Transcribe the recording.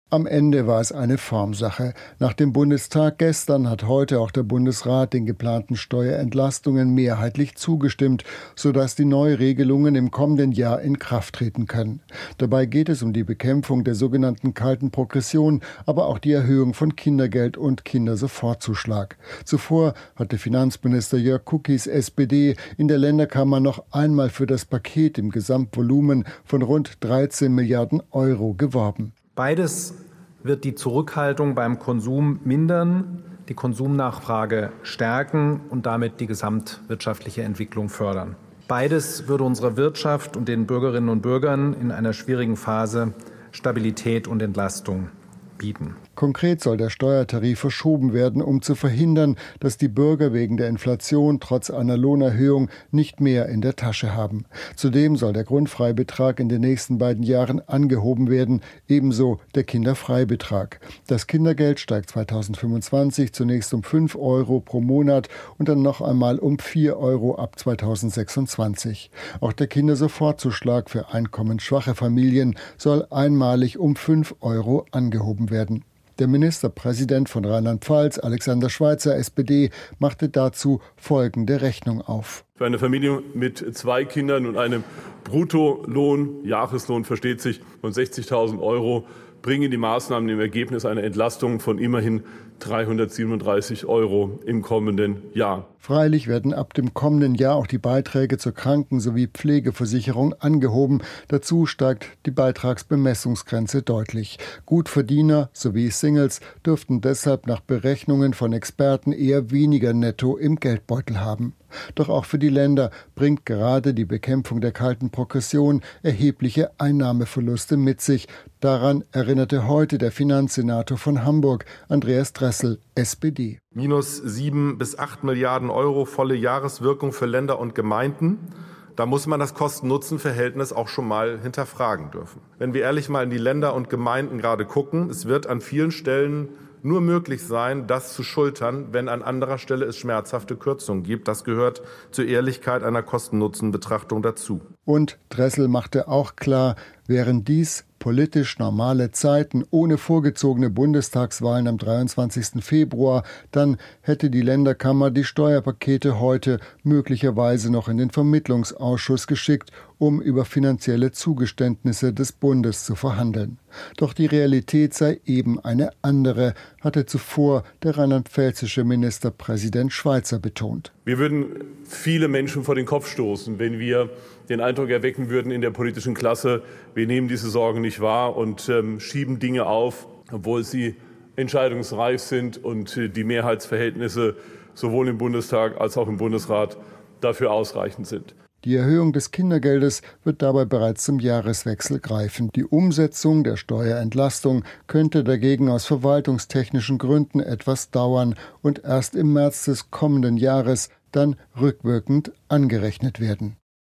Am Ende war es eine Formsache. Nach dem Bundestag gestern hat heute auch der Bundesrat den geplanten Steuerentlastungen mehrheitlich zugestimmt, sodass die Neuregelungen im kommenden Jahr in Kraft treten können. Dabei geht es um die Bekämpfung der sogenannten kalten Progression, aber auch die Erhöhung von Kindergeld und Kindersofortzuschlag. Zuvor hatte Finanzminister Jörg Kukies SPD in der Länderkammer noch einmal für das Paket im Gesamtvolumen von rund 13 Milliarden Euro geworben. Beides wird die Zurückhaltung beim Konsum mindern, die Konsumnachfrage stärken und damit die gesamtwirtschaftliche Entwicklung fördern. Beides würde unserer Wirtschaft und den Bürgerinnen und Bürgern in einer schwierigen Phase Stabilität und Entlastung bieten. Konkret soll der Steuertarif verschoben werden, um zu verhindern, dass die Bürger wegen der Inflation trotz einer Lohnerhöhung nicht mehr in der Tasche haben. Zudem soll der Grundfreibetrag in den nächsten beiden Jahren angehoben werden, ebenso der Kinderfreibetrag. Das Kindergeld steigt 2025 zunächst um 5 Euro pro Monat und dann noch einmal um 4 Euro ab 2026. Auch der Kindersofortzuschlag für einkommensschwache Familien soll einmalig um 5 Euro angehoben werden. Der Ministerpräsident von Rheinland-Pfalz, Alexander Schweitzer, SPD, machte dazu folgende Rechnung auf. Für eine Familie mit 2 Kindern und einem Bruttolohn, Jahreslohn versteht sich, von 60.000 Euro bringen die Maßnahmen im Ergebnis eine Entlastung von immerhin 337 Euro im kommenden Jahr. Freilich werden ab dem kommenden Jahr auch die Beiträge zur Kranken- sowie Pflegeversicherung angehoben. Dazu steigt die Beitragsbemessungsgrenze deutlich. Gutverdiener sowie Singles dürften deshalb nach Berechnungen von Experten eher weniger netto im Geldbeutel haben. Doch auch für die Länder bringt gerade die Bekämpfung der kalten Progression erhebliche Einnahmeverluste mit sich. Daran erinnerte heute der Finanzsenator von Hamburg, Andreas Dressel, SPD. Minus 7 bis 8 Milliarden Euro volle Jahreswirkung für Länder und Gemeinden. Da muss man das Kosten-Nutzen-Verhältnis auch schon mal hinterfragen dürfen. Wenn wir ehrlich mal in die Länder und Gemeinden gerade gucken, es wird an vielen Stellen nur möglich sein, das zu schultern, wenn an anderer Stelle es schmerzhafte Kürzungen gibt. Das gehört zur Ehrlichkeit einer Kosten-Nutzen-Betrachtung dazu. Und Dressel machte auch klar, wären dies politisch normale Zeiten ohne vorgezogene Bundestagswahlen am 23. Februar, dann hätte die Länderkammer die Steuerpakete heute möglicherweise noch in den Vermittlungsausschuss geschickt, um über finanzielle Zugeständnisse des Bundes zu verhandeln. Doch die Realität sei eben eine andere, hatte zuvor der rheinland-pfälzische Ministerpräsident Schweitzer betont. Wir würden viele Menschen vor den Kopf stoßen, wenn wir den Eindruck erwecken würden in der politischen Klasse, wir nehmen diese Sorgen nicht wahr und schieben Dinge auf, obwohl sie entscheidungsreif sind und die Mehrheitsverhältnisse sowohl im Bundestag als auch im Bundesrat dafür ausreichend sind. Die Erhöhung des Kindergeldes wird dabei bereits zum Jahreswechsel greifen. Die Umsetzung der Steuerentlastung könnte dagegen aus verwaltungstechnischen Gründen etwas dauern und erst im März des kommenden Jahres dann rückwirkend angerechnet werden.